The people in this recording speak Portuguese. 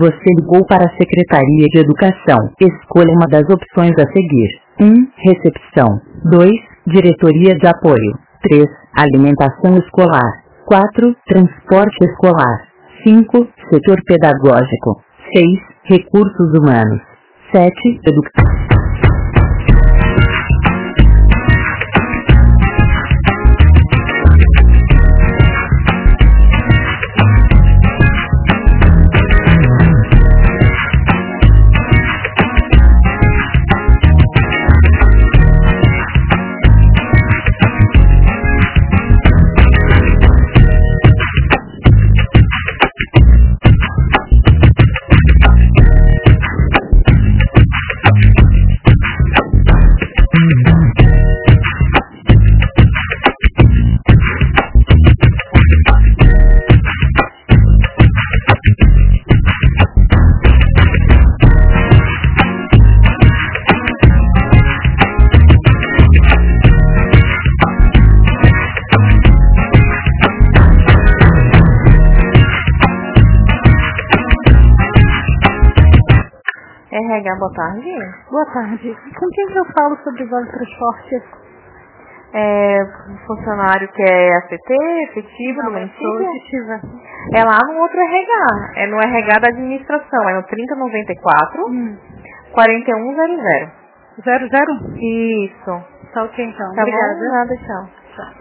Você ligou para a Secretaria de Educação. Escolha uma das opções a seguir. 1. Recepção. 2. Diretoria de Apoio. 3. Alimentação escolar. 4. Transporte escolar. 5. Setor pedagógico. 6. Recursos humanos. 7. Educação. RH, boa tarde. Boa tarde. Com quem que eu falo sobre Vale Transporte? Funcionário que é ACT, efetivo do município? Efetiva. É lá no outro RH, é no RH da administração, é no 3094 4100. 00? Isso. Tá ok então. Tá Obrigada. bom? Nada, tchau. Tchau.